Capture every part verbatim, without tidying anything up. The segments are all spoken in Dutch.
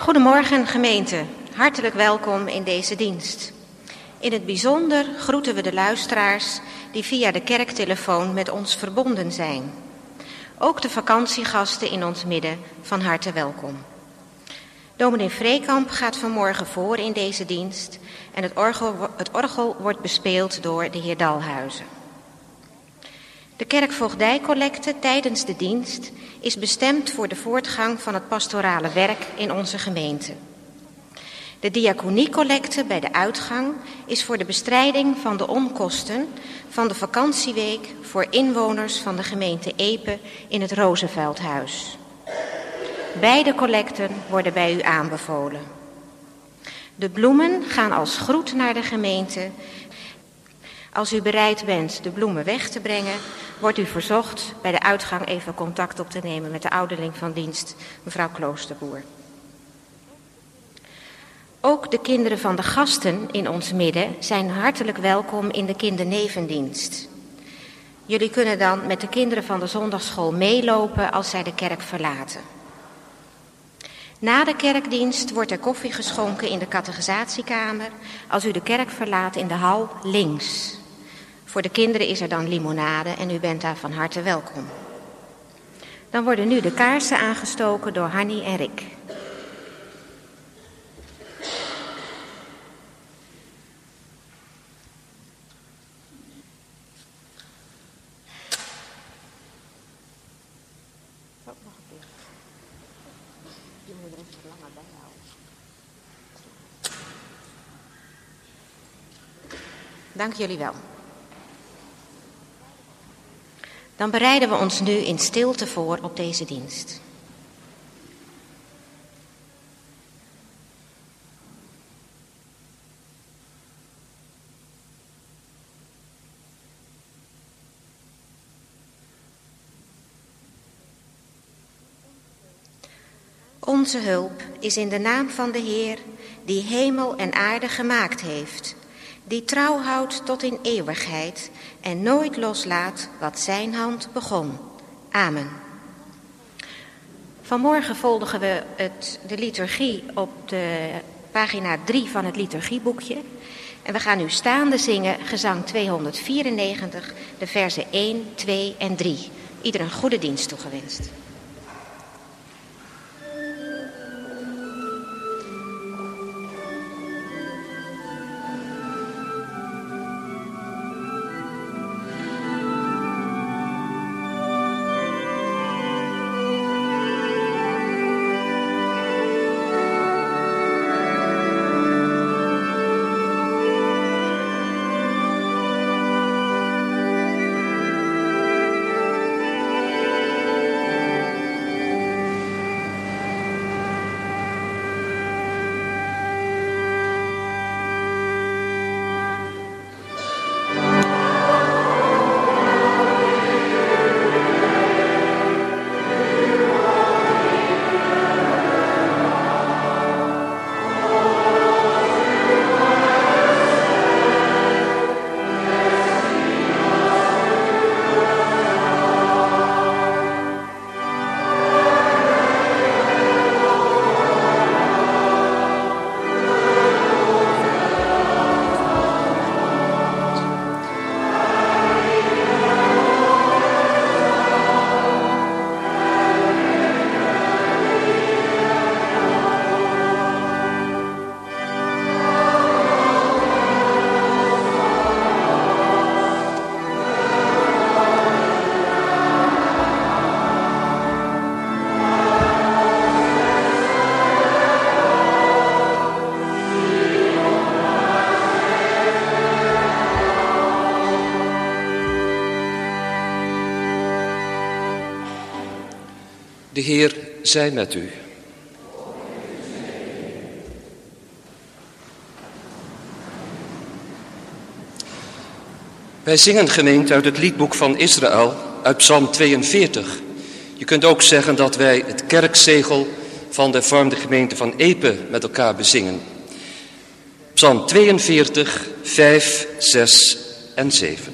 Goedemorgen gemeente, hartelijk welkom in deze dienst. In het bijzonder groeten we de luisteraars die via de kerktelefoon met ons verbonden zijn. Ook de vakantiegasten in ons midden van harte welkom. Dominee Vreekamp gaat vanmorgen voor in deze dienst en het orgel, het orgel wordt bespeeld door de heer Dalhuizen. De kerkvoogdijcollecte tijdens de dienst is bestemd voor de voortgang van het pastorale werk in onze gemeente. De diaconiecollecte bij de uitgang is voor de bestrijding van de onkosten van de vakantieweek voor inwoners van de gemeente Epe in het Roosevelthuis. Beide collecten worden bij u aanbevolen. De bloemen gaan als groet naar de gemeente. Als u bereid bent de bloemen weg te brengen, wordt u verzocht bij de uitgang even contact op te nemen met de ouderling van dienst, mevrouw Kloosterboer. Ook de kinderen van de gasten in ons midden zijn hartelijk welkom in de kindernevendienst. Jullie kunnen dan met de kinderen van de zondagsschool meelopen als zij de kerk verlaten. Na de kerkdienst wordt er koffie geschonken in de catechisatiekamer als u de kerk verlaat in de hal links. Voor de kinderen is er dan limonade en u bent daar van harte welkom. Dan worden nu de kaarsen aangestoken door Hanny en Rick. Dank jullie wel. Dan bereiden we ons nu in stilte voor op deze dienst. Onze hulp is in de naam van de Heer, die hemel en aarde gemaakt heeft, die trouw houdt tot in eeuwigheid en nooit loslaat wat zijn hand begon. Amen. Vanmorgen volgen we het, de liturgie op de pagina drie van het liturgieboekje. En we gaan nu staande zingen, gezang tweehonderdvierennegentig, de versen één, twee en drie. Ieder een goede dienst toegewenst. De Heer zij met u. Wij zingen gemeente uit het liedboek van Israël, uit Psalm tweeënveertig. Je kunt ook zeggen dat wij het kerkzegel van de hervormde gemeente van Epe met elkaar bezingen. Psalm tweeënveertig, vijf, zes en zeven.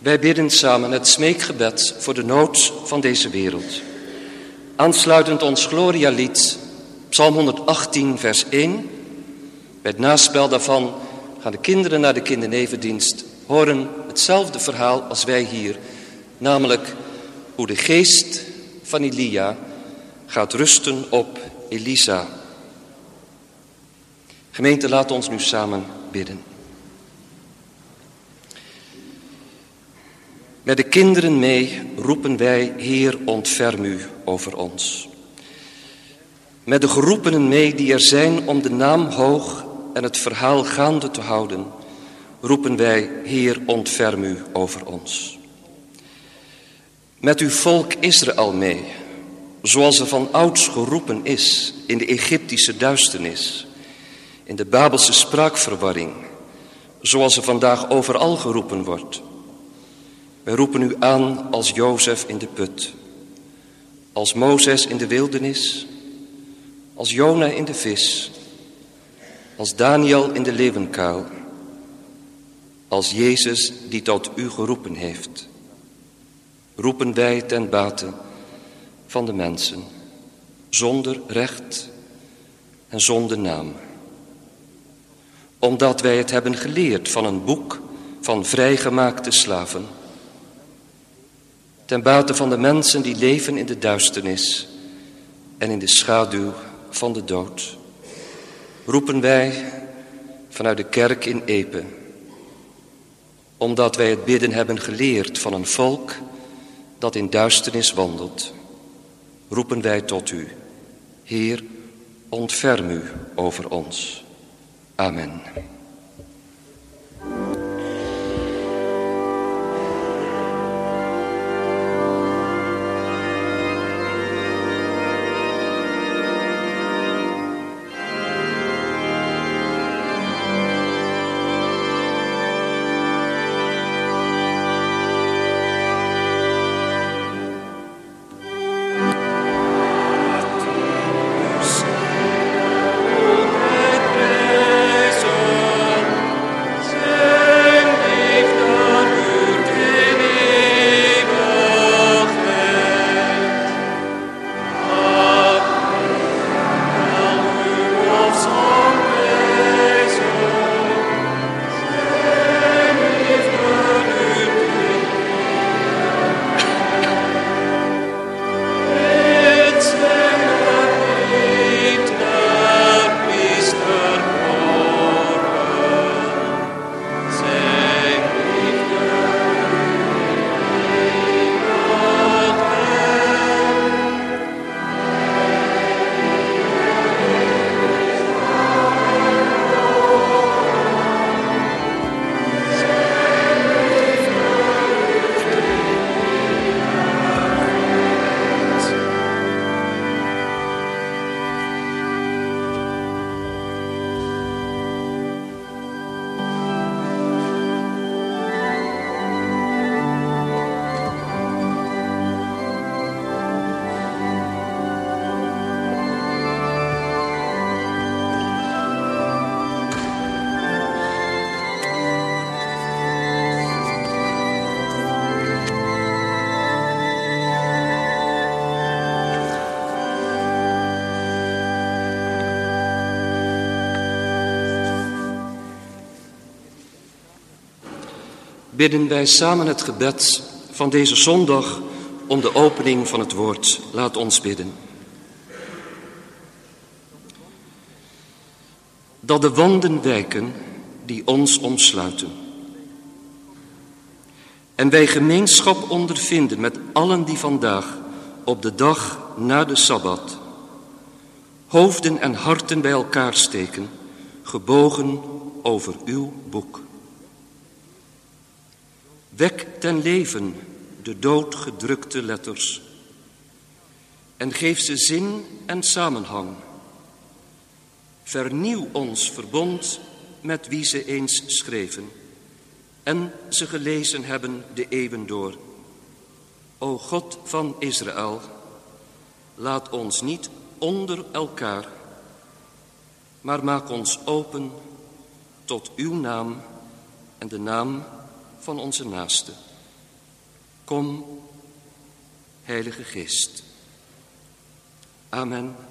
Wij bidden samen het smeekgebed voor de nood van deze wereld. Aansluitend ons Gloria-lied, Psalm honderdachttien, vers één. Bij het naspel daarvan gaan de kinderen naar de kindernevendienst, horen hetzelfde verhaal als wij hier, namelijk hoe de geest van Elia gaat rusten op Elisa. Gemeente, laat ons nu samen bidden. Met de kinderen mee roepen wij, Heer, ontferm u over ons. Met de geroepenen mee die er zijn om de naam hoog en het verhaal gaande te houden, roepen wij, Heer, ontferm u over ons. Met uw volk Israël mee, zoals er van ouds geroepen is in de Egyptische duisternis, in de Babelse spraakverwarring, zoals er vandaag overal geroepen wordt. Wij roepen u aan als Jozef in de put, als Mozes in de wildernis, als Jona in de vis, als Daniel in de leeuwenkuil, als Jezus die tot u geroepen heeft. Roepen wij ten bate van de mensen, zonder recht en zonder naam. Omdat wij het hebben geleerd van een boek van vrijgemaakte slaven. Ten bate van de mensen die leven in de duisternis en in de schaduw van de dood. Roepen wij vanuit de kerk in Epe. Omdat wij het bidden hebben geleerd van een volk dat in duisternis wandelt. Roepen wij tot u. Heer, ontferm u over ons. Amen. Bidden wij samen het gebed van deze zondag om de opening van het woord. Laat ons bidden. Dat de wanden wijken die ons omsluiten. En wij gemeenschap ondervinden met allen die vandaag op de dag na de Sabbat hoofden en harten bij elkaar steken, gebogen over uw boek. Wek ten leven de doodgedrukte letters en geef ze zin en samenhang. Vernieuw ons verbond met wie ze eens schreven en ze gelezen hebben de eeuwen door. O God van Israël, laat ons niet onder elkaar, maar maak ons open tot uw naam en de naam van onze naaste. Kom, Heilige Geest. Amen.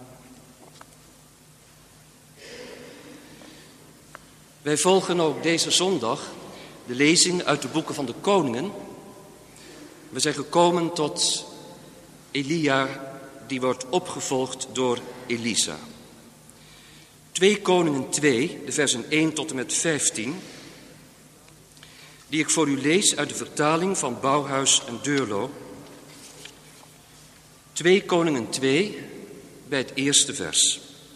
Wij volgen ook deze zondag de lezing uit de boeken van de koningen. We zijn gekomen tot Elia, die wordt opgevolgd door Elisa. Twee Koningen twee, de versen één tot en met vijftien, die ik voor u lees uit de vertaling van Bouwhuis en Deurlo. Twee Koningen twee, bij het eerste vers.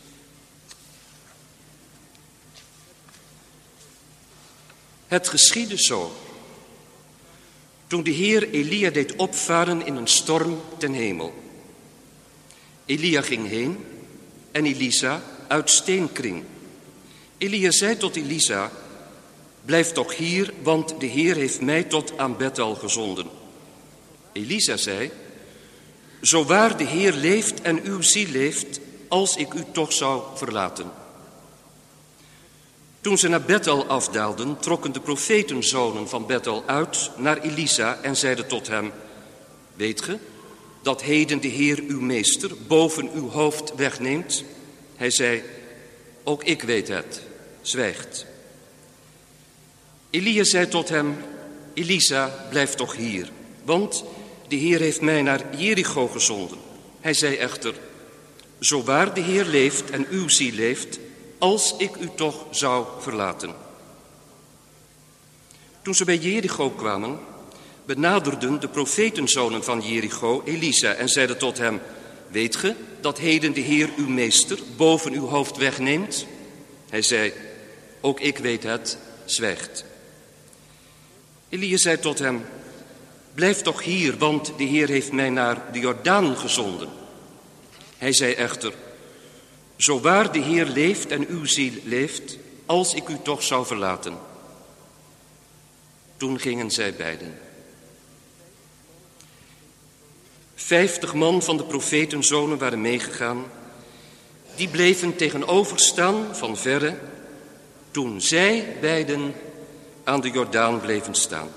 Het geschiedde zo, toen de Heer Elia deed opvaren in een storm ten hemel. Elia ging heen en Elisa uit steenkring. Elia zei tot Elisa, blijf toch hier, want de Heer heeft mij tot aan Bethel gezonden. Elisa zei, zo waar de Heer leeft en uw ziel leeft, als ik u toch zou verlaten. Toen ze naar Bethel afdaalden, trokken de profetenzonen van Bethel uit naar Elisa en zeiden tot hem, weet ge dat heden de Heer uw meester boven uw hoofd wegneemt? Hij zei, ook ik weet het, zwijgt. Elia zei tot hem, Elisa, blijf toch hier, want de Heer heeft mij naar Jericho gezonden. Hij zei echter, zo waar de Heer leeft en uw ziel leeft, als ik u toch zou verlaten. Toen ze bij Jericho kwamen, benaderden de profetenzonen van Jericho Elisa en zeiden tot hem, weet ge dat heden de Heer uw meester boven uw hoofd wegneemt? Hij zei, ook ik weet het, zwijgt. Elia zei tot hem, blijf toch hier, want de Heer heeft mij naar de Jordaan gezonden. Hij zei echter, zo waar de Heer leeft en uw ziel leeft, als ik u toch zou verlaten. Toen gingen zij beiden. Vijftig man van de profetenzonen waren meegegaan. Die bleven tegenover staan van verre, toen zij beiden aan de Jordaan bleven staan.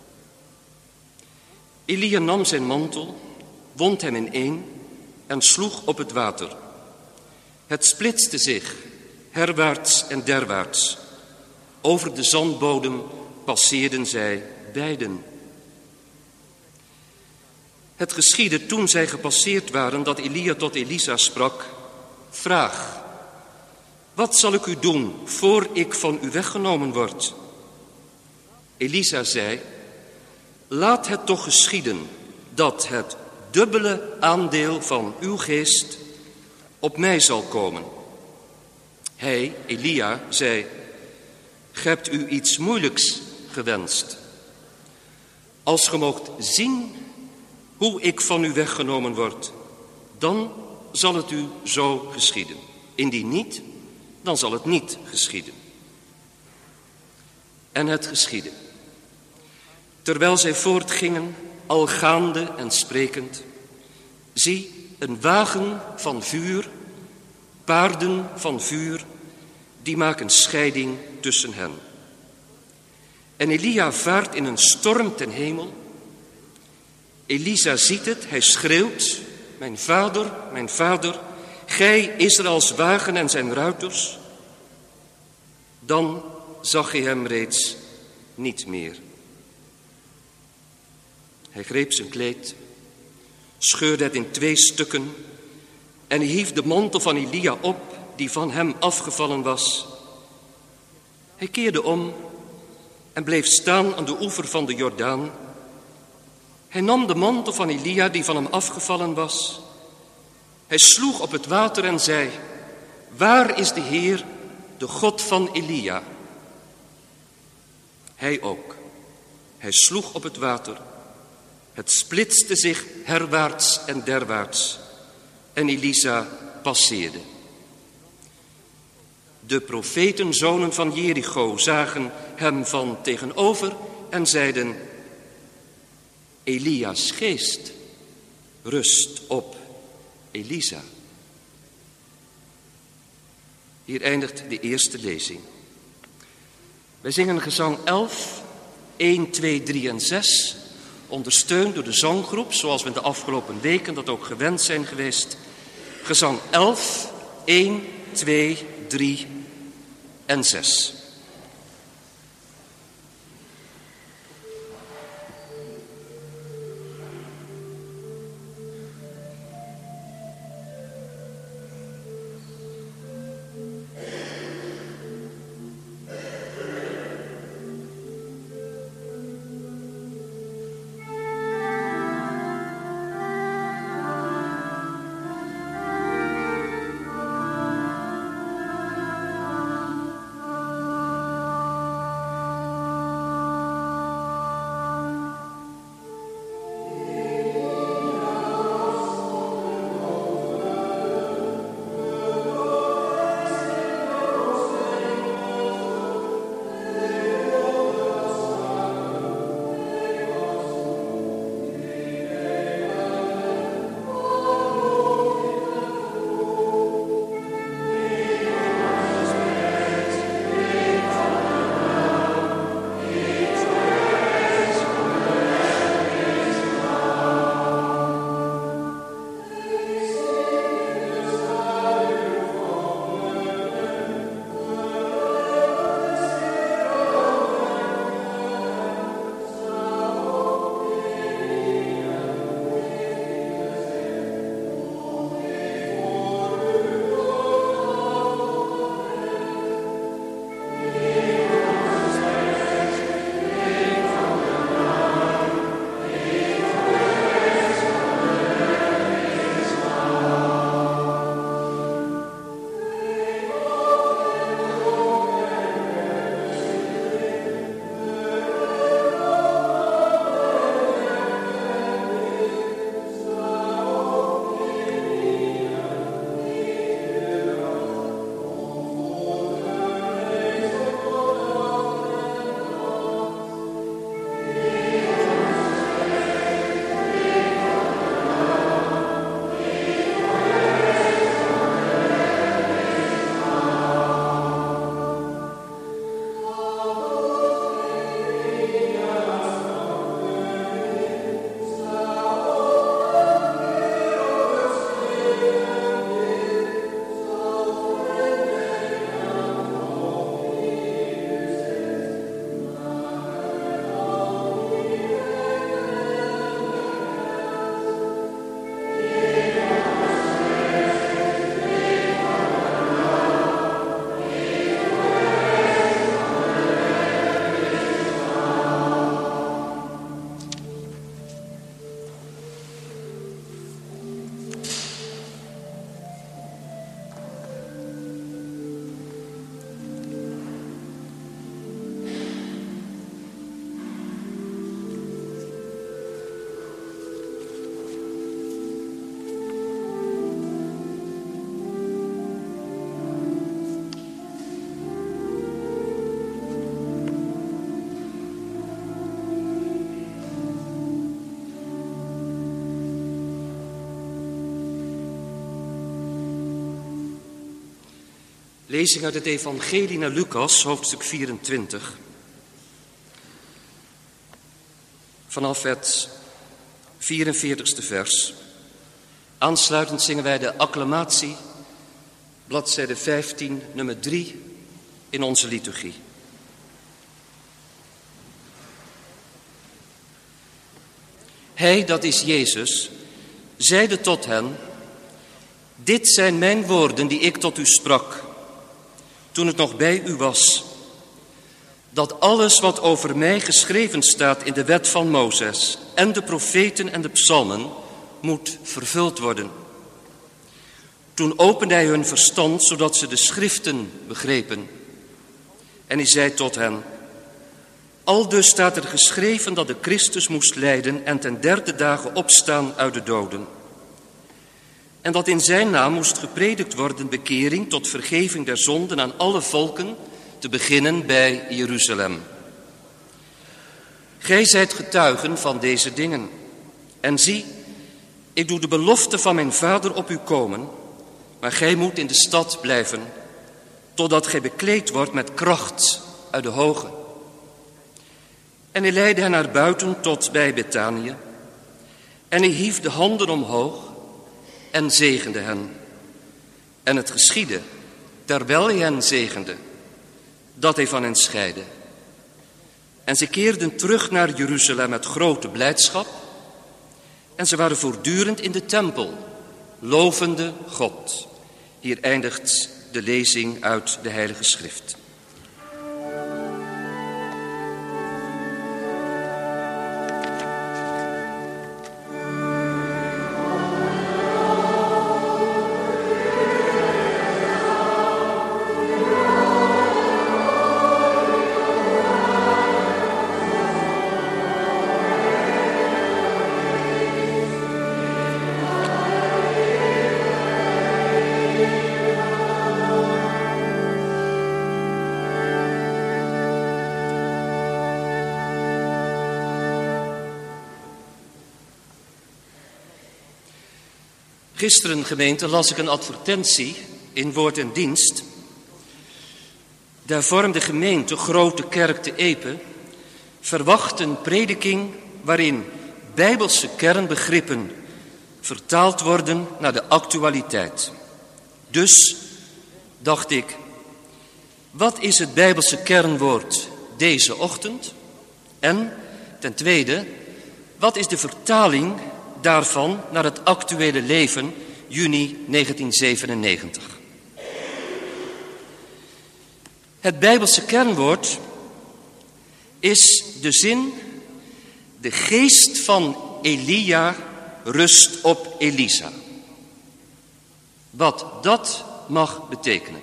Elia nam zijn mantel, wond hem ineen en sloeg op het water. Het splitste zich, herwaarts en derwaarts. Over de zandbodem passeerden zij beiden. Het geschiedde toen zij gepasseerd waren dat Elia tot Elisa sprak, vraag, wat zal ik u doen voor ik van u weggenomen word? Elisa zei, laat het toch geschieden dat het dubbele aandeel van uw geest op mij zal komen. Hij, Elia, zei, gij hebt u iets moeilijks gewenst. Als ge moogt zien hoe ik van u weggenomen word, dan zal het u zo geschieden. Indien niet, dan zal het niet geschieden. En het geschiedde. Terwijl zij voortgingen, al gaande en sprekend, zie, een wagen van vuur, paarden van vuur, die maken scheiding tussen hen. En Elia vaart in een storm ten hemel. Elisa ziet het, hij schreeuwt, mijn vader, mijn vader, gij Israëls wagen en zijn ruiters. Dan zag hij hem reeds niet meer. Hij greep zijn kleed, scheurde het in twee stukken en hij hief de mantel van Elia op die van hem afgevallen was. Hij keerde om en bleef staan aan de oever van de Jordaan. Hij nam de mantel van Elia die van hem afgevallen was. Hij sloeg op het water en zei, waar is de Heer, de God van Elia? Hij ook. Hij sloeg op het water. Het splitste zich herwaarts en derwaarts en Elisa passeerde. De profetenzonen van Jericho zagen hem van tegenover en zeiden, Elia's geest rust op Elisa. Hier eindigt de eerste lezing. Wij zingen gezang elf, één, twee, drie en zes ondersteund door de zanggroep, zoals we in de afgelopen weken dat ook gewend zijn geweest. Gezang elf, één, twee, drie en zes. Lezing uit het Evangelie naar Lucas, hoofdstuk vierentwintig. Vanaf het vierenveertigste vers. Aansluitend zingen wij de acclamatie, bladzijde vijftien, nummer drie in onze liturgie. Hij, dat is Jezus, zeide tot hen: dit zijn mijn woorden die ik tot u sprak, toen het nog bij u was, dat alles wat over mij geschreven staat in de wet van Mozes en de profeten en de psalmen moet vervuld worden. Toen opende hij hun verstand, zodat ze de schriften begrepen. En hij zei tot hen: aldus staat er geschreven dat de Christus moest lijden en ten derde dagen opstaan uit de doden. En dat in zijn naam moest gepredikt worden bekering tot vergeving der zonden aan alle volken, te beginnen bij Jeruzalem. Gij zijt getuigen van deze dingen. En zie, ik doe de belofte van mijn vader op u komen, maar gij moet in de stad blijven, totdat gij bekleed wordt met kracht uit de hoge. En hij leidde hen naar buiten tot bij Betanië. En hij hief de handen omhoog en zegende hen. En het geschiedde, terwijl hij hen zegende, dat hij van hen scheidde. En ze keerden terug naar Jeruzalem met grote blijdschap. En ze waren voortdurend in de tempel, lovende God. Hier eindigt de lezing uit de Heilige Schrift. Gisteren, gemeente, las ik een advertentie in Woord en Dienst. De hervormde gemeente, Grote Kerk te Epe, verwacht een prediking waarin bijbelse kernbegrippen vertaald worden naar de actualiteit. Dus dacht ik, wat is het bijbelse kernwoord deze ochtend? En ten tweede, wat is de vertaling daarvan naar het actuele leven, juni negentien zevenennegentig. Het bijbelse kernwoord is de zin: de geest van Elia rust op Elisa. Wat dat mag betekenen.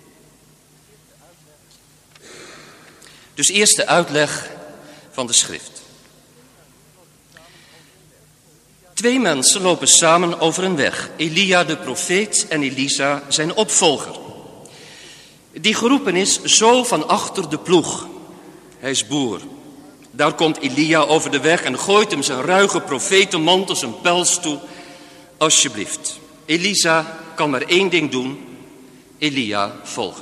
Dus eerst de uitleg van de schrift. Twee mensen lopen samen over een weg. Elia de profeet en Elisa zijn opvolger. Die geroepen is zo van achter de ploeg. Hij is boer. Daar komt Elia over de weg en gooit hem zijn ruige profetenmantel, zijn pels toe. Alsjeblieft. Elisa kan maar één ding doen. Elia volgen.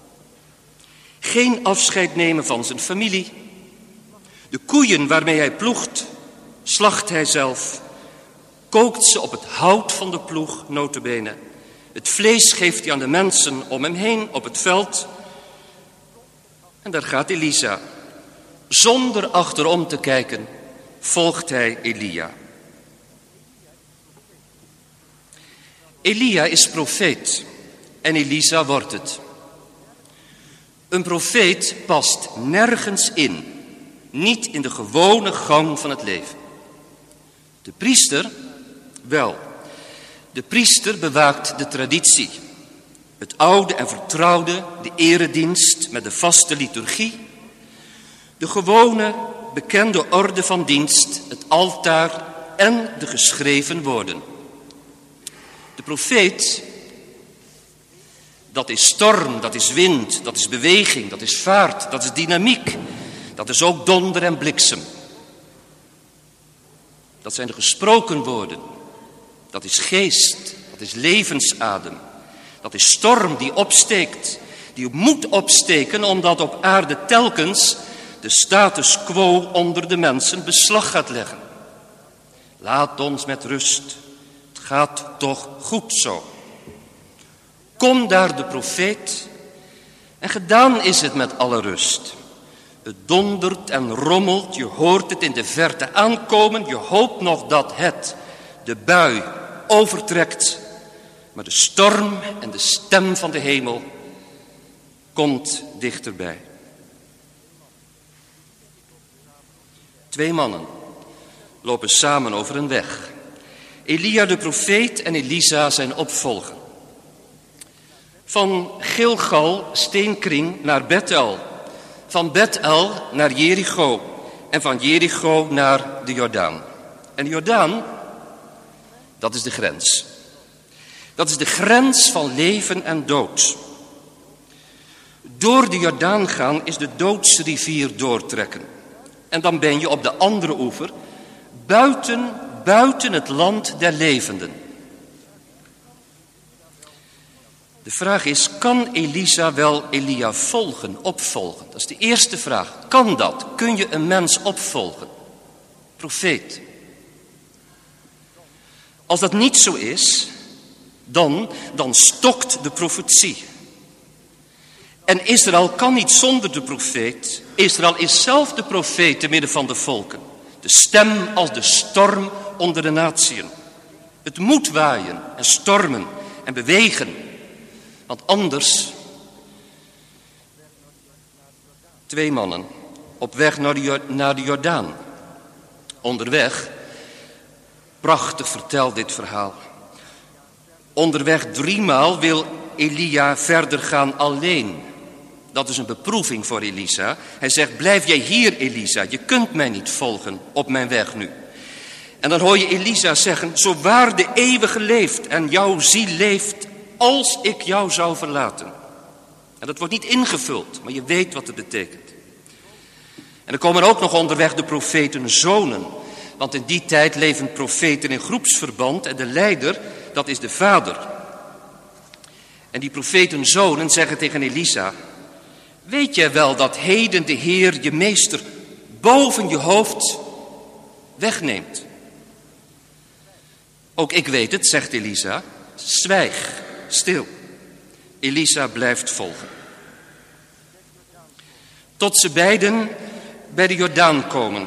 Geen afscheid nemen van zijn familie. De koeien waarmee hij ploegt, slacht hij zelf. Kookt ze op het hout van de ploeg, nota bene. Het vlees geeft hij aan de mensen om hem heen op het veld. En daar gaat Elisa. Zonder achterom te kijken volgt hij Elia. Elia is profeet en Elisa wordt het. Een profeet past nergens in, niet in de gewone gang van het leven. De priester, wel, de priester bewaakt de traditie. Het oude en vertrouwde, de eredienst met de vaste liturgie. De gewone, bekende orde van dienst, het altaar en de geschreven woorden. De profeet, dat is storm, dat is wind, dat is beweging, dat is vaart, dat is dynamiek. Dat is ook donder en bliksem. Dat zijn de gesproken woorden. Dat is geest, dat is levensadem. Dat is storm die opsteekt, die moet opsteken omdat op aarde telkens de status quo onder de mensen beslag gaat leggen. Laat ons met rust, het gaat toch goed zo. Kom daar de profeet en gedaan is het met alle rust. Het dondert en rommelt, je hoort het in de verte aankomen, je hoopt nog dat het, de bui, overtrekt. Maar de storm en de stem van de hemel komt dichterbij. Twee mannen lopen samen over een weg. Elia de profeet en Elisa zijn opvolger. Van Gilgal, steenkring, naar Bethel. Van Bethel naar Jericho. En van Jericho naar de Jordaan. En de Jordaan, dat is de grens. Dat is de grens van leven en dood. Door de Jordaan gaan is de doodsrivier doortrekken. En dan ben je op de andere oever, buiten, buiten het land der levenden. De De vraag is, kan Elisa wel Elia volgen, opvolgen? Dat is de eerste vraag. Kan dat? Kun je een mens opvolgen? Profeet. Als dat niet zo is, dan, dan stokt de profetie. En Israël kan niet zonder de profeet. Israël is zelf de profeet te midden van de volken. De stem als de storm onder de natieën. Het moet waaien en stormen en bewegen. Want anders, twee mannen op weg naar de, naar de Jordaan. Onderweg, prachtig vertelt dit verhaal. Onderweg driemaal wil Elia verder gaan alleen. Dat is een beproeving voor Elisa. Hij zegt, blijf jij hier, Elisa. Je kunt mij niet volgen op mijn weg nu. En dan hoor je Elisa zeggen, zo waar de eeuwige leeft en jouw ziel leeft, als ik jou zou verlaten. En dat wordt niet ingevuld, maar je weet wat het betekent. En er komen ook nog onderweg de profetenzonen. Want in die tijd leven profeten in groepsverband en de leider, dat is de vader. En die profetenzonen zeggen tegen Elisa, weet jij wel dat heden de Heer je meester boven je hoofd wegneemt? Ook ik weet het, zegt Elisa, zwijg, stil. Elisa blijft volgen. Tot ze beiden bij de Jordaan komen.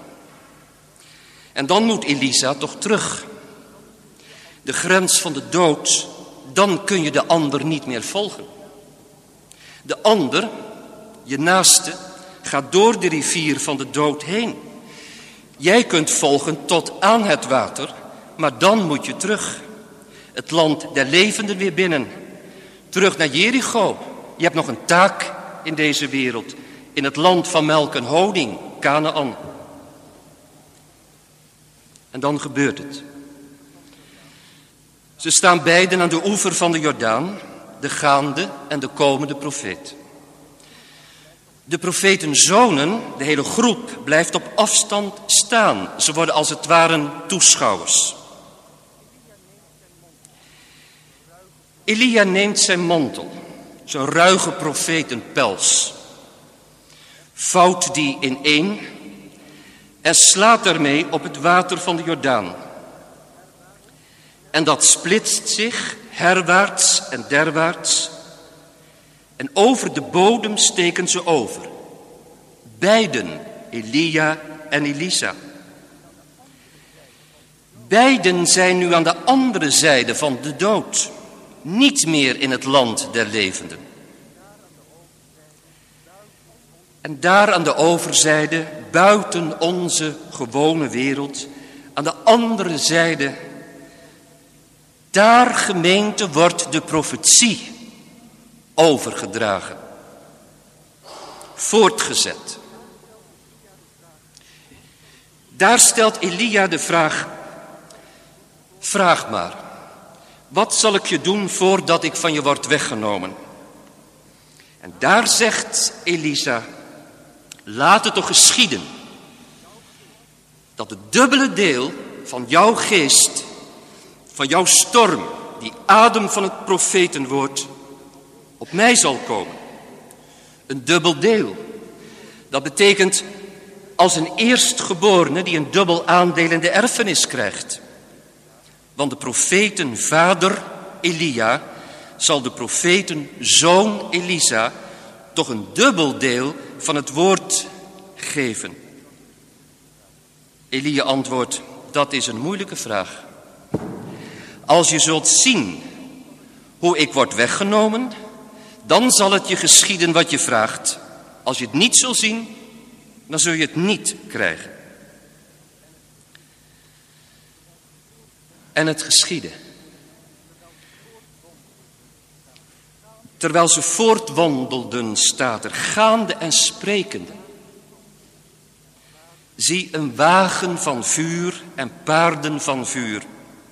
En dan moet Elisa toch terug. De grens van de dood, dan kun je de ander niet meer volgen. De ander, je naaste, gaat door de rivier van de dood heen. Jij kunt volgen tot aan het water, maar dan moet je terug. Het land der levenden weer binnen. Terug naar Jericho. Je hebt nog een taak in deze wereld. In het land van melk en honing, Kanaan. En dan gebeurt het. Ze staan beiden aan de oever van de Jordaan, de gaande en de komende profeet. De profetenzonen, de hele groep, blijft op afstand staan. Ze worden als het ware toeschouwers. Elia neemt zijn mantel, zijn ruige profetenpels, vouwt die ineen en slaat daarmee op het water van de Jordaan. En dat splitst zich herwaarts en derwaarts. En over de bodem steken ze over. Beiden, Elia en Elisa. Beiden zijn nu aan de andere zijde van de dood. Niet meer in het land der levenden. En daar aan de overzijde, buiten onze gewone wereld, aan de andere zijde, daar, gemeente, wordt de profetie overgedragen. Voortgezet. Daar stelt Elia de vraag, vraag maar, wat zal ik je doen voordat ik van je word weggenomen? En daar zegt Elisa, laat het toch geschieden, dat het dubbele deel van jouw geest, van jouw storm, die adem van het profetenwoord, op mij zal komen. Een dubbel deel. Dat betekent als een eerstgeborene die een dubbel aandeel in de erfenis krijgt. Want de profetenvader Elia zal de profetenzoon Elisa toch een dubbel deel van het woord geven. Elia antwoordt, dat is een moeilijke vraag. Als je zult zien hoe ik word weggenomen, dan zal het je geschieden wat je vraagt. Als je het niet zult zien, dan zul je het niet krijgen. En het geschiedde. Terwijl ze voortwandelden, staat er, gaande en sprekende. Zie een wagen van vuur en paarden van vuur.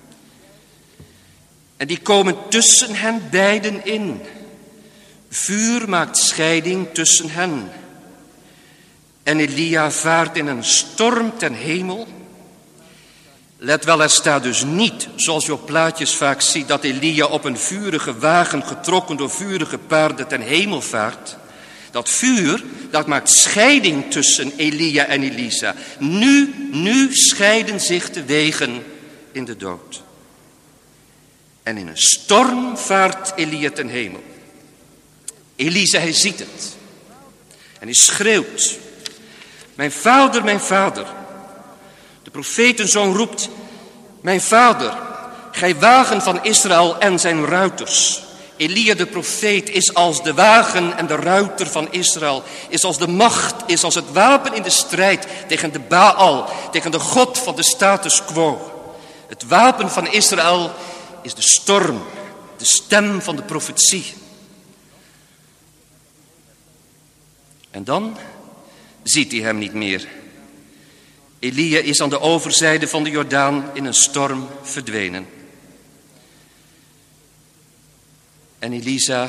En die komen tussen hen beiden in. Vuur maakt scheiding tussen hen. En Elia vaart in een storm ten hemel. Let wel, er staat dus niet, zoals je op plaatjes vaak ziet, dat Elia op een vurige wagen getrokken door vurige paarden ten hemel vaart. Dat vuur, dat maakt scheiding tussen Elia en Elisa. Nu, nu scheiden zich de wegen in de dood. En in een storm vaart Elia ten hemel. Elisa, hij ziet het. En hij schreeuwt: mijn vader, mijn vader. De profetenzoon roept: mijn vader, gij wagen van Israël en zijn ruiters. Elia de profeet is als de wagen en de ruiter van Israël. Is als de macht, is als het wapen in de strijd tegen de Baal, tegen de God van de status quo. Het wapen van Israël is de storm, de stem van de profetie. En dan ziet hij hem niet meer. Elia is aan de overzijde van de Jordaan in een storm verdwenen. En Elisa,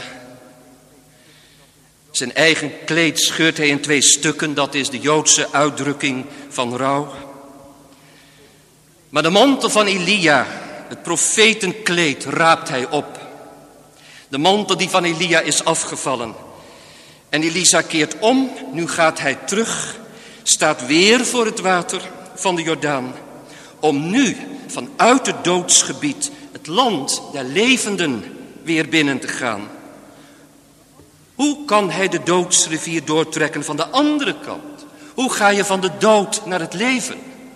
zijn eigen kleed scheurt hij in twee stukken. Dat is de Joodse uitdrukking van rouw. Maar de mantel van Elia, het profetenkleed, raapt hij op. De mantel die van Elia is afgevallen. En Elisa keert om, nu gaat hij terug, staat weer voor het water van de Jordaan, om nu vanuit het doodsgebied het land der levenden weer binnen te gaan. Hoe kan hij de doodsrivier doortrekken van de andere kant? Hoe ga je van de dood naar het leven?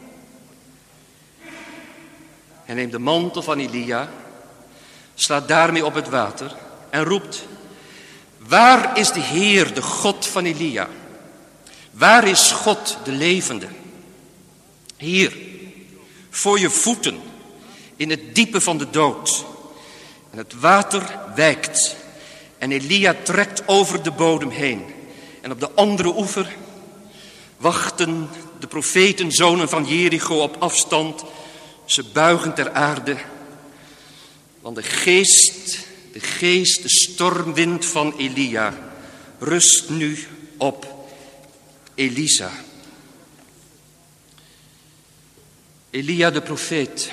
Hij neemt de mantel van Elia, slaat daarmee op het water en roept: waar is de Heer, de God van Elia? Waar is God, de levende? Hier, voor je voeten, in het diepe van de dood. En het water wijkt en Elia trekt over de bodem heen. En op de andere oever wachten de profetenzonen van Jericho op afstand. Ze buigen ter aarde, want de geest, de geest, de stormwind van Elia rust nu op Elisa. Elia de profeet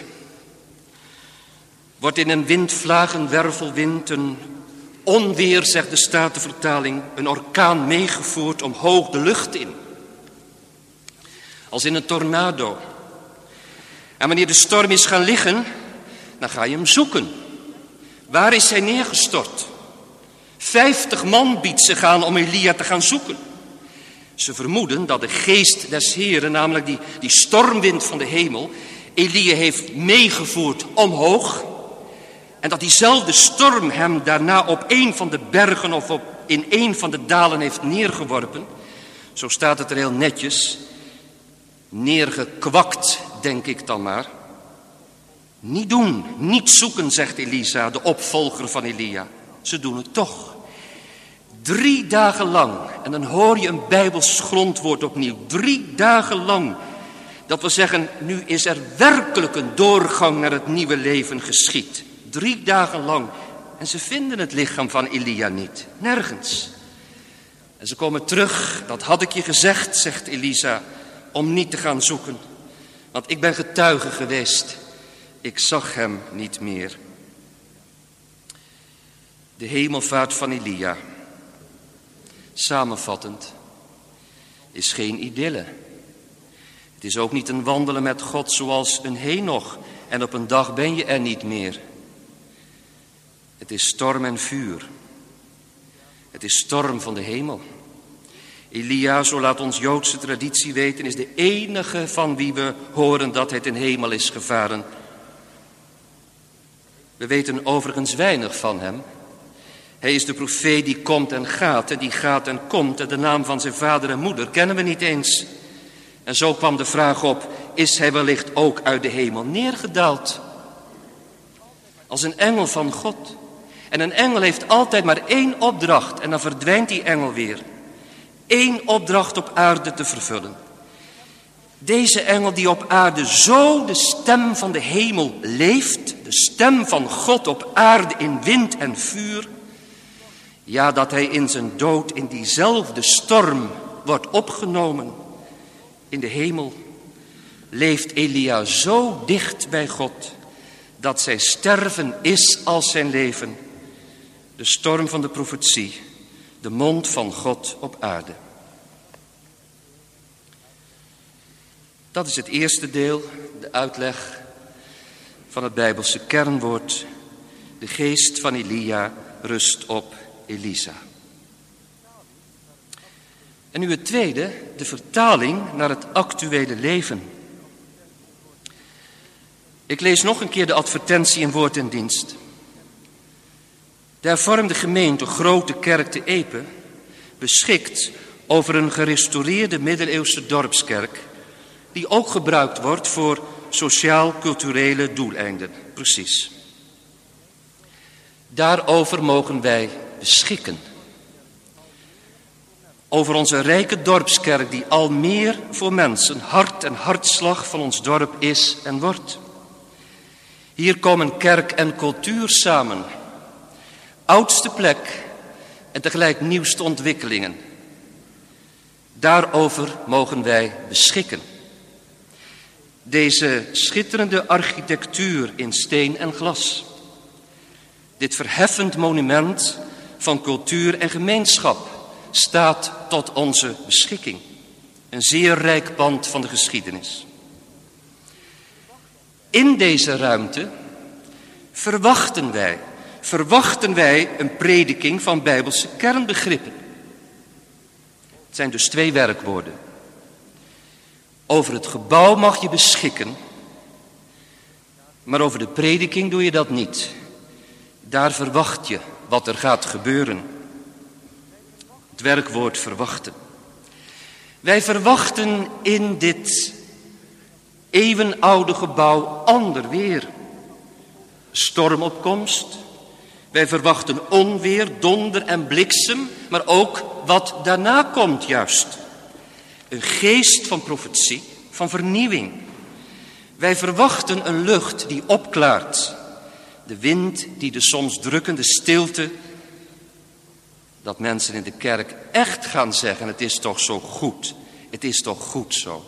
wordt in een windvlagen wervelwind, een onweer, zegt de Statenvertaling, een orkaan meegevoerd omhoog de lucht in. Als in een tornado. En wanneer de storm is gaan liggen, dan ga je hem zoeken. Waar is hij neergestort? Vijftig man biedt zich aan om Elia te gaan zoeken. Ze vermoeden dat de geest des Heren, namelijk die, die stormwind van de hemel, Elia heeft meegevoerd omhoog. En dat diezelfde storm hem daarna op een van de bergen of op, in een van de dalen heeft neergeworpen. Zo staat het er heel netjes. Neergekwakt, denk ik dan maar. Niet doen, niet zoeken, zegt Elisa, de opvolger van Elia. Ze doen het toch. Drie dagen lang, en dan hoor je een Bijbels grondwoord opnieuw. Drie dagen lang. Dat wil zeggen, nu is er werkelijk een doorgang naar het nieuwe leven geschied. Drie dagen lang. En ze vinden het lichaam van Elia niet. Nergens. En ze komen terug. Dat had ik je gezegd, zegt Elisa, om niet te gaan zoeken. Want ik ben getuige geweest. Ik zag hem niet meer. De hemelvaart van Elia, samenvattend, is geen idylle. Het is ook niet een wandelen met God zoals een Henoch en op een dag ben je er niet meer. Het is storm en vuur. Het is storm van de hemel. Elia, zo laat ons Joodse traditie weten, is de enige van wie we horen dat hij ten hemel is gevaren. We weten overigens weinig van hem. Hij is de profeet die komt en gaat en die gaat en komt. En de naam van zijn vader en moeder kennen we niet eens. En zo kwam de vraag op, is hij wellicht ook uit de hemel neergedaald? Als een engel van God. En een engel heeft altijd maar één opdracht en dan verdwijnt die engel weer. Eén opdracht op aarde te vervullen. Deze engel die op aarde zo de stem van de hemel leeft, de stem van God op aarde in wind en vuur, ja, dat hij in zijn dood in diezelfde storm wordt opgenomen in de hemel, leeft Elia zo dicht bij God dat zijn sterven is als zijn leven. De storm van de profetie, de mond van God op aarde. Dat is het eerste deel, de uitleg van het Bijbelse kernwoord. De geest van Elia rust op Elisa. En nu het tweede, de vertaling naar het actuele leven. Ik lees nog een keer de advertentie in Woord en Dienst. De hervormde gemeente Grote Kerk te Epe beschikt over een gerestaureerde middeleeuwse dorpskerk die ook gebruikt wordt voor sociaal-culturele doeleinden. Precies. Daarover mogen wij beschikken. Over onze rijke dorpskerk die al meer voor mensen hart en hartslag van ons dorp is en wordt. Hier komen kerk en cultuur samen. Oudste plek en tegelijk nieuwste ontwikkelingen. Daarover mogen wij beschikken. Deze schitterende architectuur in steen en glas. Dit verheffend monument van cultuur en gemeenschap staat tot onze beschikking. Een zeer rijk pand van de geschiedenis. In deze ruimte verwachten wij, verwachten wij een prediking van Bijbelse kernbegrippen. Het zijn dus twee werkwoorden. Over het gebouw mag je beschikken, maar over de prediking doe je dat niet. Daar verwacht je wat er gaat gebeuren. Het werkwoord verwachten. Wij verwachten in dit eeuwenoude gebouw ander weer. Stormopkomst. Wij verwachten onweer, donder en bliksem, maar ook wat daarna komt juist. Een geest van profetie, van vernieuwing. Wij verwachten een lucht die opklaart. De wind die de soms drukkende stilte, dat mensen in de kerk echt gaan zeggen, het is toch zo goed, het is toch goed zo.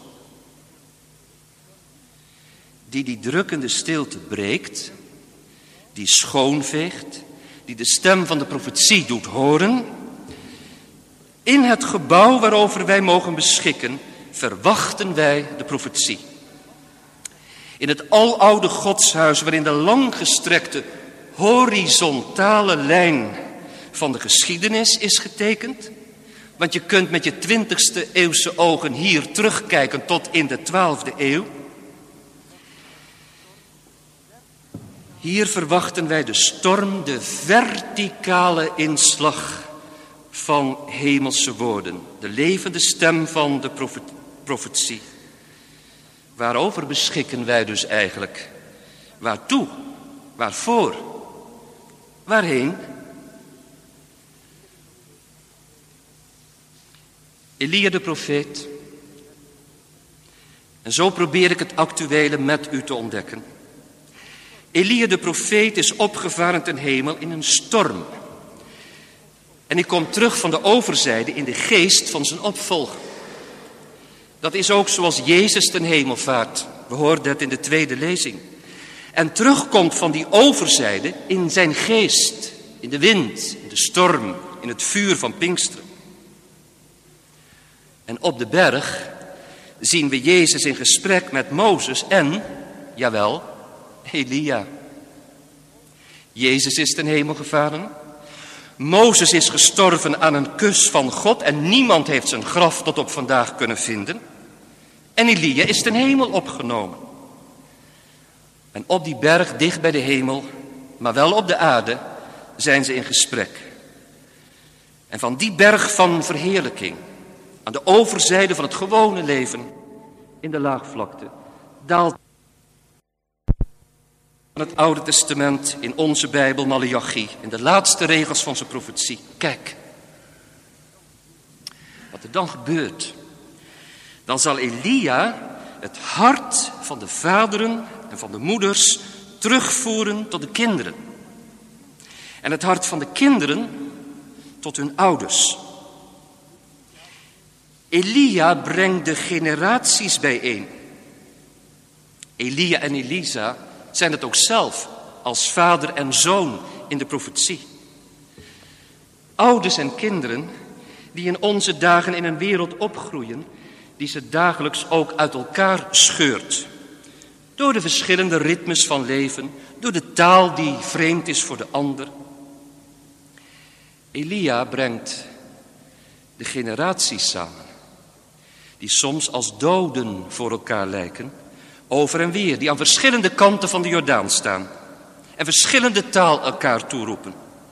Die die drukkende stilte breekt, die schoonveegt, die de stem van de profetie doet horen. In het gebouw waarover wij mogen beschikken, verwachten wij de profetie. In het aloude godshuis waarin de langgestrekte horizontale lijn van de geschiedenis is getekend. Want je kunt met je twintigste eeuwse ogen hier terugkijken tot in de twaalfde eeuw. Hier verwachten wij de storm, de verticale inslag van hemelse woorden. De levende stem van de profet- profetie. Waarover beschikken wij dus eigenlijk? Waartoe? Waarvoor? Waarheen? Elia de profeet. En zo probeer ik het actuele met u te ontdekken. Elia de profeet is opgevaren ten hemel in een storm. En hij komt terug van de overzijde in de geest van zijn opvolger. Dat is ook zoals Jezus ten hemel vaart. We hoorden het in de tweede lezing. En terugkomt van die overzijde in zijn geest. In de wind, in de storm, in het vuur van Pinksteren. En op de berg zien we Jezus in gesprek met Mozes en, jawel, Elia. Jezus is ten hemel gevaren. Mozes is gestorven aan een kus van God en niemand heeft zijn graf tot op vandaag kunnen vinden. En Elia is ten hemel opgenomen. En op die berg dicht bij de hemel, maar wel op de aarde, zijn ze in gesprek. En van die berg van verheerlijking, aan de overzijde van het gewone leven, in de laagvlakte, daalt van het Oude Testament in onze Bijbel Maleachi, in de laatste regels van zijn profetie. Kijk, wat er dan gebeurt. Dan zal Elia het hart van de vaderen en van de moeders terugvoeren tot de kinderen. En het hart van de kinderen tot hun ouders. Elia brengt de generaties bijeen. Elia en Elisa zijn het ook zelf, als vader en zoon in de profetie. Ouders en kinderen die in onze dagen in een wereld opgroeien die ze dagelijks ook uit elkaar scheurt. Door de verschillende ritmes van leven, door de taal die vreemd is voor de ander. Elia brengt de generaties samen, die soms als doden voor elkaar lijken, over en weer, die aan verschillende kanten van de Jordaan staan en verschillende taal elkaar toeroepen.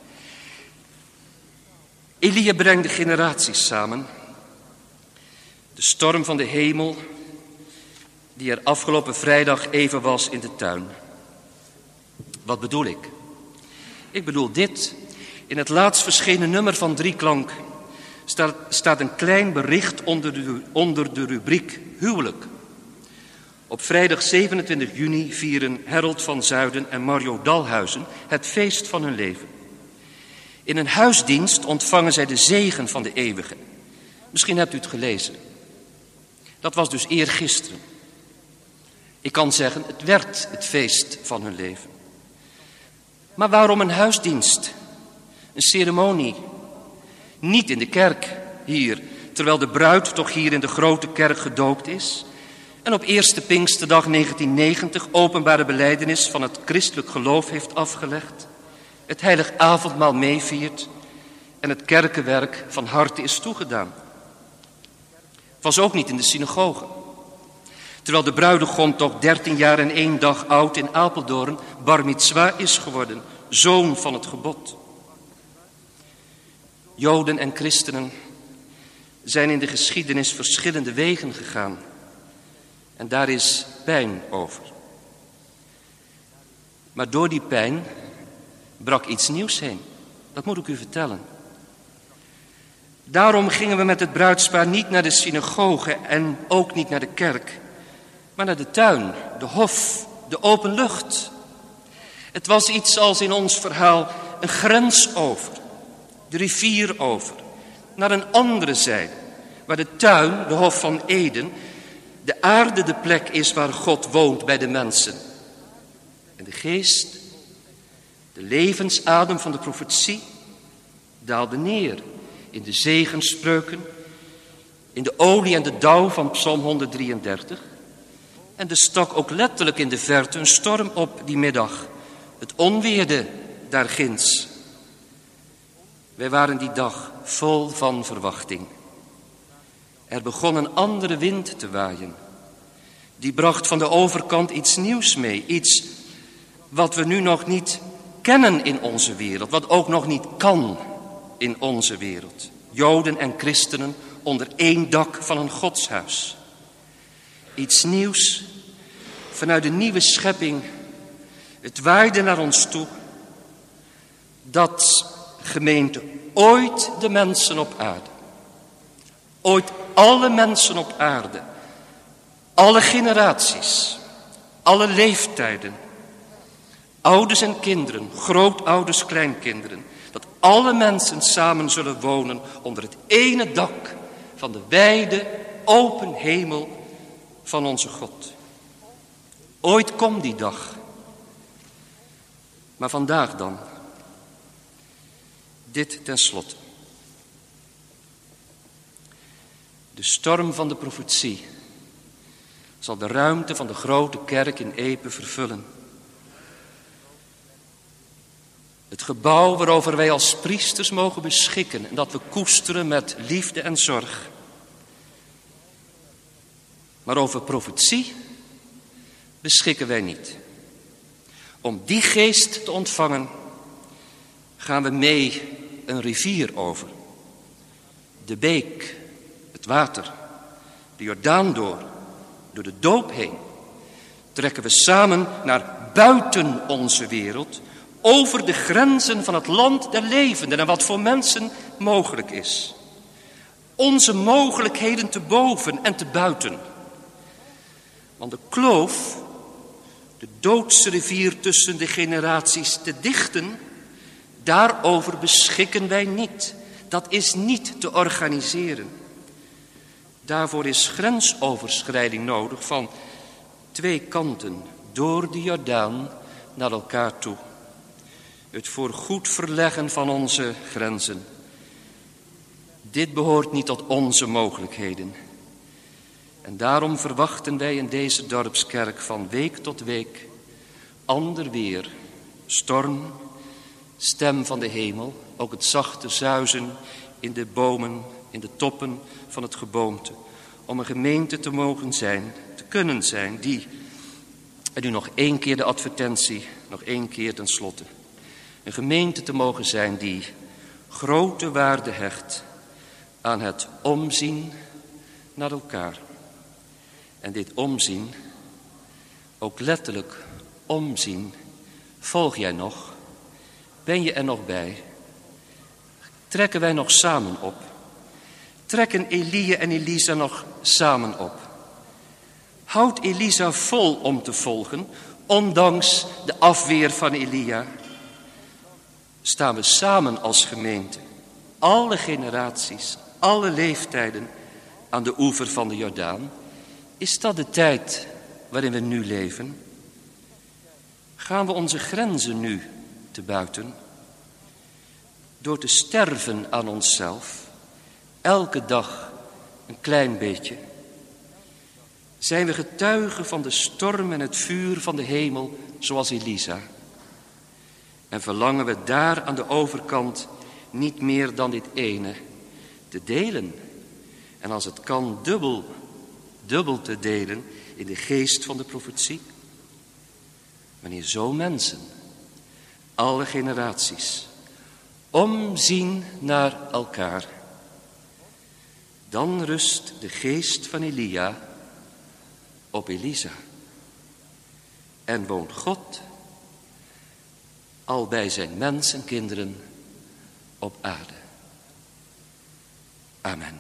Elia brengt de generaties samen. De storm van de hemel, die er afgelopen vrijdag even was in de tuin. Wat bedoel ik? Ik bedoel dit. In het laatst verschenen nummer van Drieklank staat, staat een klein bericht onder de, onder de rubriek huwelijk. Op vrijdag zevenentwintig juni vieren Harold van Zuiden en Mario Dalhuizen het feest van hun leven. In een huisdienst ontvangen zij de zegen van de eeuwige. Misschien hebt u het gelezen. Dat was dus eergisteren. Ik kan zeggen, het werd het feest van hun leven. Maar waarom een huisdienst? Een ceremonie? Niet in de kerk hier, terwijl de bruid toch hier in de grote kerk gedoopt is en op eerste Pinksterdag negentien negentig openbare belijdenis van het christelijk geloof heeft afgelegd, het heilig avondmaal meeviert en het kerkenwerk van harte is toegedaan. Het was ook niet in de synagoge. Terwijl de bruidegom toch dertien jaar en één dag oud in Apeldoorn bar mitzwa is geworden, zoon van het gebod. Joden en christenen zijn in de geschiedenis verschillende wegen gegaan. En daar is pijn over. Maar door die pijn brak iets nieuws heen. Dat moet ik u vertellen. Daarom gingen we met het bruidspaar niet naar de synagoge en ook niet naar de kerk, maar naar de tuin, de hof, de open lucht. Het was iets als in ons verhaal een grens over, de rivier over, naar een andere zijde, waar de tuin, de hof van Eden, de aarde de plek is waar God woont bij de mensen. En de geest, de levensadem van de profetie, daalde neer in de zegenspreuken, in de olie en de dauw van Psalm honderddrieëndertig. En er stak ook letterlijk in de verte een storm op die middag. Het onweerde daar ginds. Wij waren die dag vol van verwachting. Er begon een andere wind te waaien. Die bracht van de overkant iets nieuws mee. Iets wat we nu nog niet kennen in onze wereld. Wat ook nog niet kan in onze wereld. Joden en christenen onder één dak van een godshuis. Iets nieuws vanuit de nieuwe schepping. Het waaide naar ons toe dat, gemeente, ooit de mensen op aarde, ooit alle mensen op aarde, alle generaties, alle leeftijden, ouders en kinderen, grootouders, kleinkinderen, dat alle mensen samen zullen wonen onder het ene dak van de wijde, open hemel van onze God. Ooit komt die dag. Maar vandaag dan. Dit tenslotte. De storm van de profetie zal de ruimte van de grote kerk in Epe vervullen. Het gebouw waarover wij als priesters mogen beschikken en dat we koesteren met liefde en zorg. Maar over profetie beschikken wij niet. Om die geest te ontvangen gaan we mee een rivier over. De beek, het water, de Jordaan door, door de doop heen. Trekken we samen naar buiten onze wereld, over de grenzen van het land der levenden en wat voor mensen mogelijk is. Onze mogelijkheden te boven en te buiten. Want de kloof, de doodse rivier tussen de generaties te dichten, daarover beschikken wij niet. Dat is niet te organiseren. Daarvoor is grensoverschrijding nodig van twee kanten door de Jordaan naar elkaar toe. Het voorgoed verleggen van onze grenzen. Dit behoort niet tot onze mogelijkheden. En daarom verwachten wij in deze dorpskerk van week tot week ander weer, storm, stem van de hemel, ook het zachte zuizen in de bomen, in de toppen van het geboomte, om een gemeente te mogen zijn, te kunnen zijn, die, en nu nog één keer de advertentie, nog één keer ten slotte, een gemeente te mogen zijn die grote waarde hecht aan het omzien naar elkaar. En dit omzien, ook letterlijk omzien, volg jij nog? Ben je er nog bij? Trekken wij nog samen op? Trekken Elia en Elisa nog samen op? Houdt Elisa vol om te volgen, ondanks de afweer van Elia? Staan we samen als gemeente, alle generaties, alle leeftijden, aan de oever van de Jordaan? Is dat de tijd waarin we nu leven? Gaan we onze grenzen nu te buiten? Door te sterven aan onszelf, elke dag een klein beetje. Zijn we getuigen van de storm en het vuur van de hemel, zoals Elisa? En verlangen we daar aan de overkant niet meer dan dit ene, te delen. En als het kan, dubbel, dubbel te delen in de geest van de profetie. Wanneer zo mensen, alle generaties, omzien naar elkaar, dan rust de geest van Elia op Elisa. En woont God al bij zijn mensenkinderen op aarde. Amen.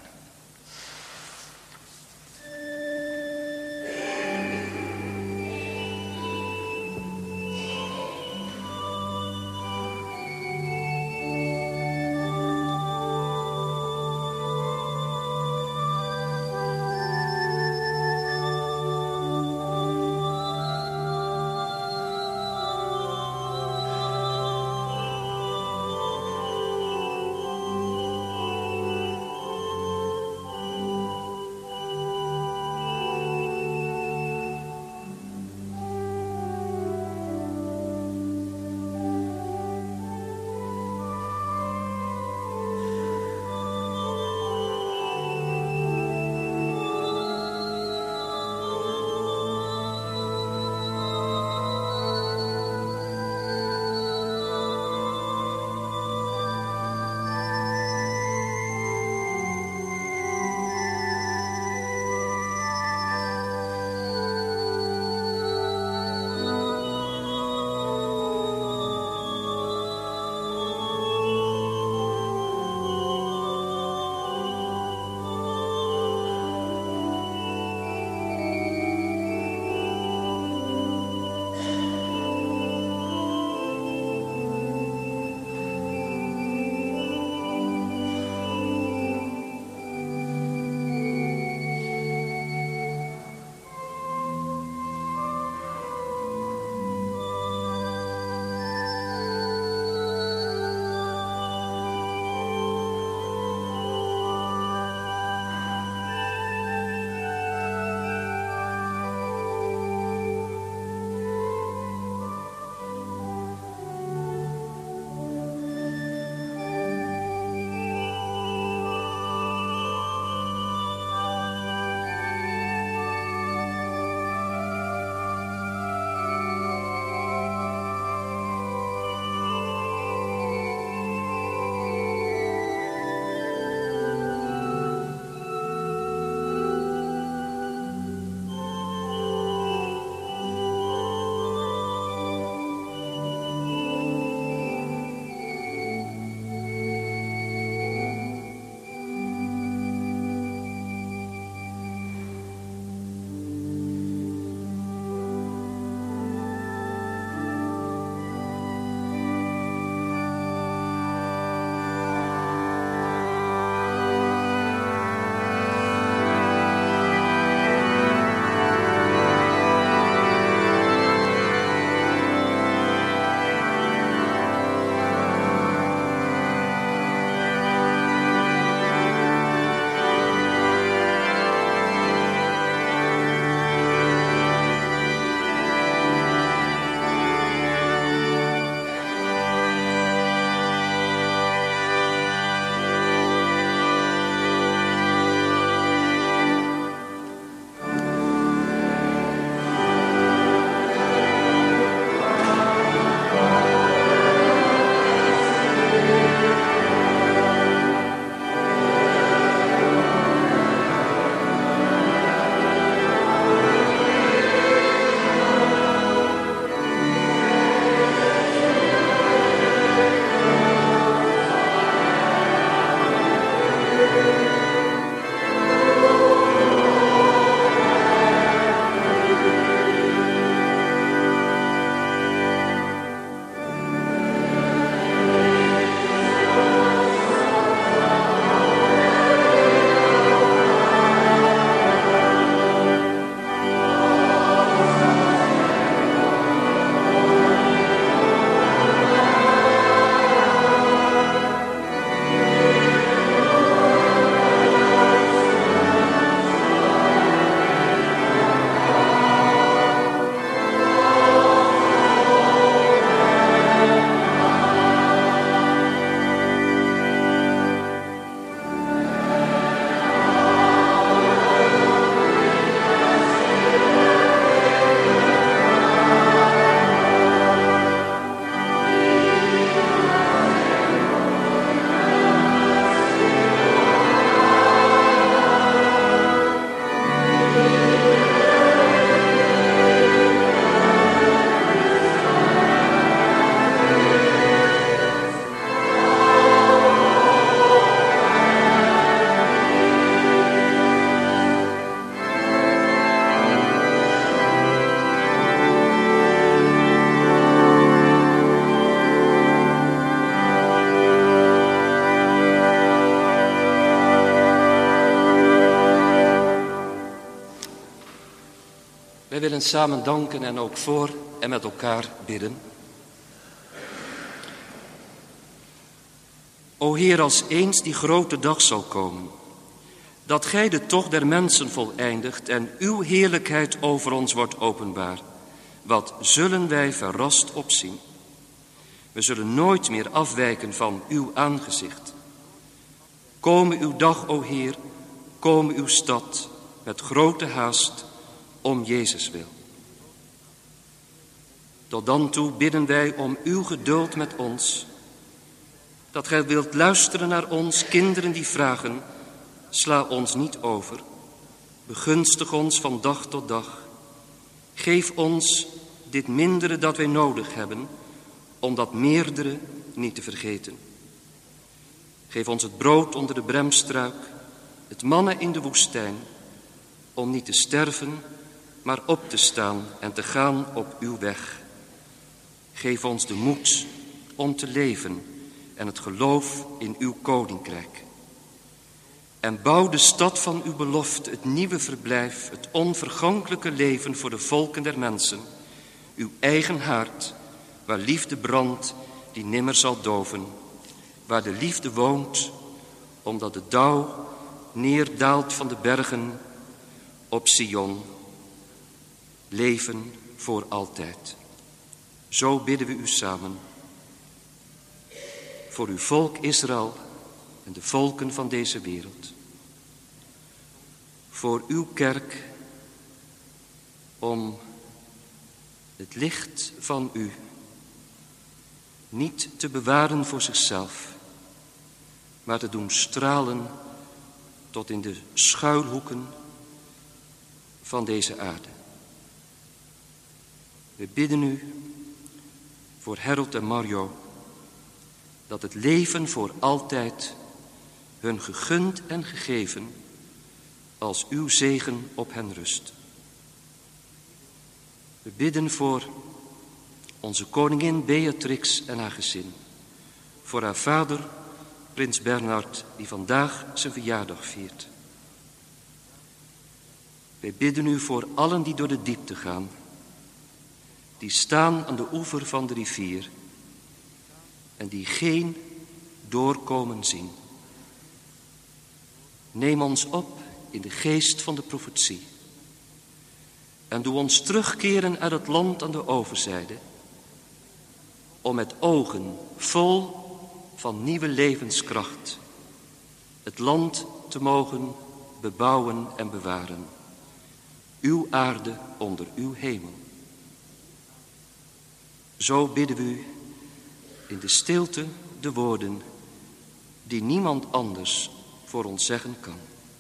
willen samen danken en ook voor en met elkaar bidden. O Heer, als eens die grote dag zal komen, dat gij de tocht der mensen voleindigt en uw heerlijkheid over ons wordt openbaar, wat zullen wij verrast opzien? We zullen nooit meer afwijken van uw aangezicht. Komen uw dag, o Heer, komen uw stad met grote haast om Jezus wil. Tot dan toe bidden wij om uw geduld met ons, dat gij wilt luisteren naar ons, kinderen die vragen, sla ons niet over, begunstig ons van dag tot dag. Geef ons dit mindere dat wij nodig hebben, om dat meerdere niet te vergeten. Geef ons het brood onder de bremstruik, het manna in de woestijn, om niet te sterven, maar op te staan en te gaan op uw weg. Geef ons de moed om te leven en het geloof in uw koninkrijk. En bouw de stad van uw belofte, het nieuwe verblijf, het onvergankelijke leven voor de volken der mensen, uw eigen haard, waar liefde brandt die nimmer zal doven, waar de liefde woont, omdat de dauw neerdaalt van de bergen op Sion, leven voor altijd. Zo bidden we u samen, voor uw volk Israël en de volken van deze wereld. Voor uw kerk, om het licht van u niet te bewaren voor zichzelf, maar te doen stralen tot in de schuilhoeken van deze aarde. We bidden u voor Harold en Mario, dat het leven voor altijd hun gegund en gegeven als uw zegen op hen rust. We bidden voor onze koningin Beatrix en haar gezin, voor haar vader, prins Bernhard, die vandaag zijn verjaardag viert. Wij bidden u voor allen die door de diepte gaan, die staan aan de oever van de rivier en die geen doorkomen zien. Neem ons op in de geest van de profetie en doe ons terugkeren uit het land aan de overzijde, om met ogen vol van nieuwe levenskracht het land te mogen bebouwen en bewaren, uw aarde onder uw hemel. Zo bidden we u in de stilte de woorden die niemand anders voor ons zeggen kan.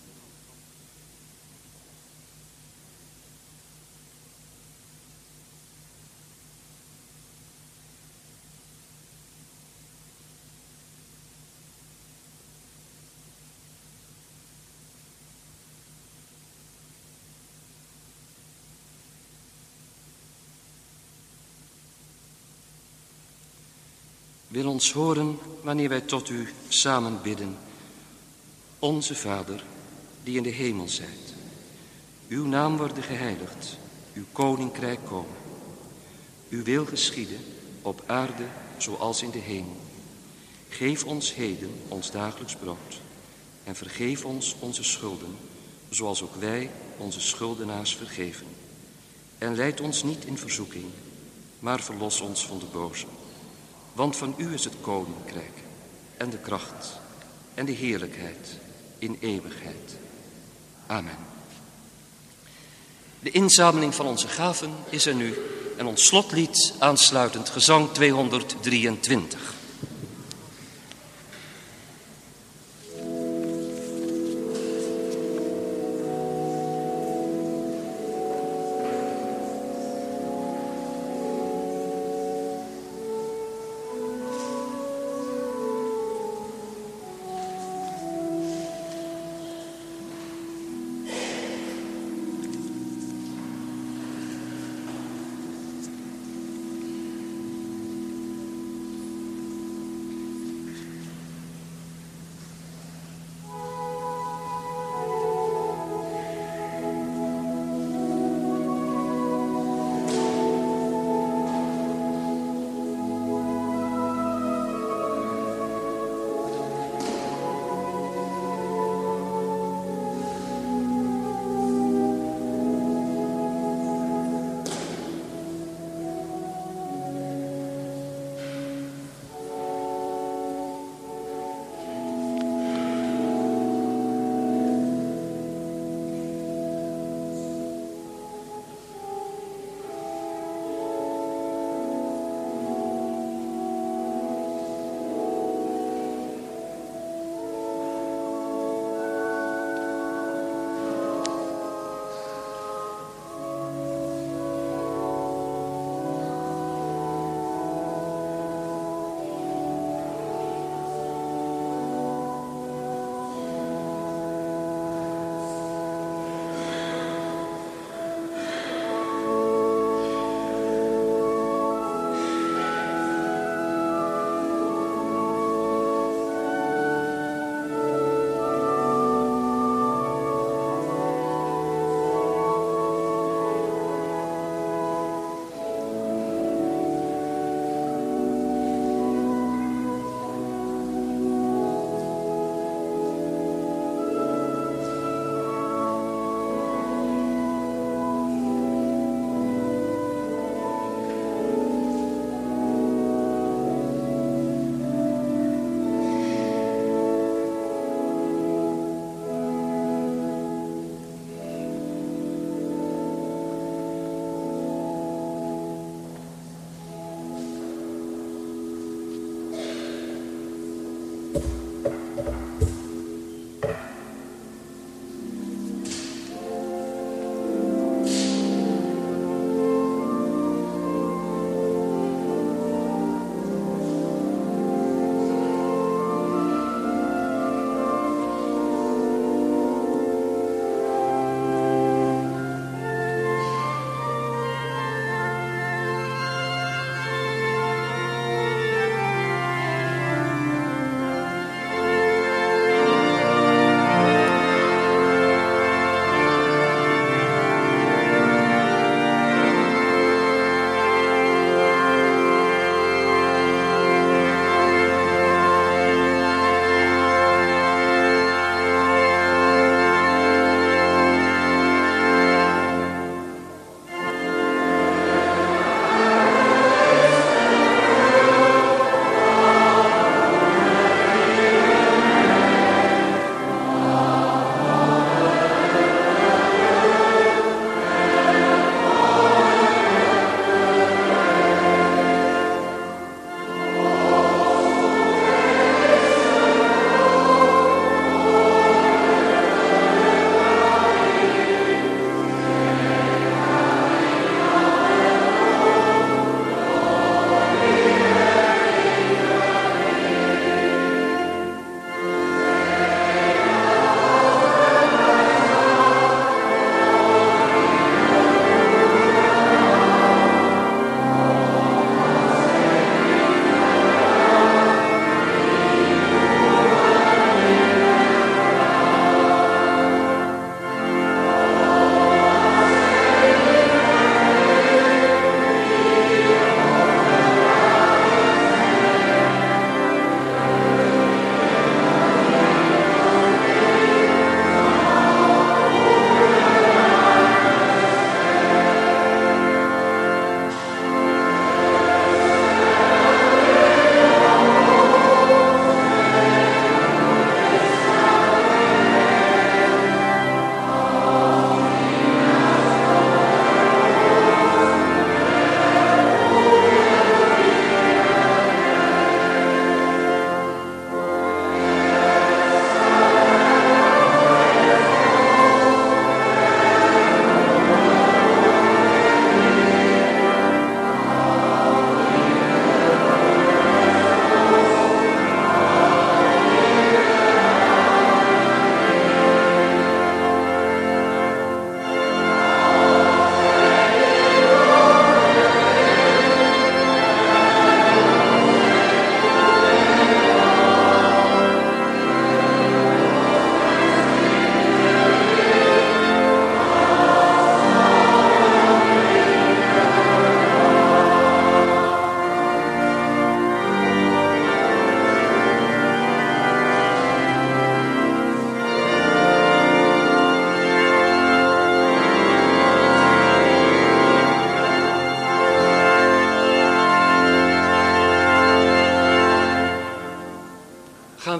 Wil ons horen wanneer wij tot u samen bidden. Onze Vader, die in de hemel zijt. Uw naam worden geheiligd, uw koninkrijk komen. Uw wil geschieden, op aarde zoals in de hemel. Geef ons heden ons dagelijks brood. En vergeef ons onze schulden, zoals ook wij onze schuldenaars vergeven. En leid ons niet in verzoeking, maar verlos ons van de boze. Want van u is het koninkrijk en de kracht en de heerlijkheid in eeuwigheid. Amen. De inzameling van onze gaven is er nu en ons slotlied aansluitend gezang tweehonderddrieëntwintig.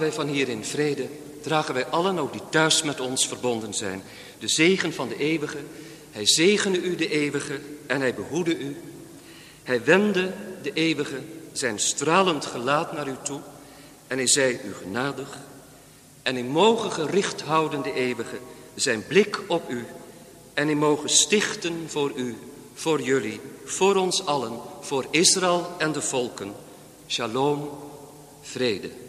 wij van hier in vrede, dragen wij allen ook die thuis met ons verbonden zijn. De zegen van de eeuwige, hij zegene u de eeuwige en hij behoede u. Hij wendde de eeuwige zijn stralend gelaat naar u toe en hij zei u genadig. En hij mogen gericht houden de eeuwige zijn blik op u en hij mogen stichten voor u, voor jullie, voor ons allen, voor Israël en de volken. Shalom, vrede.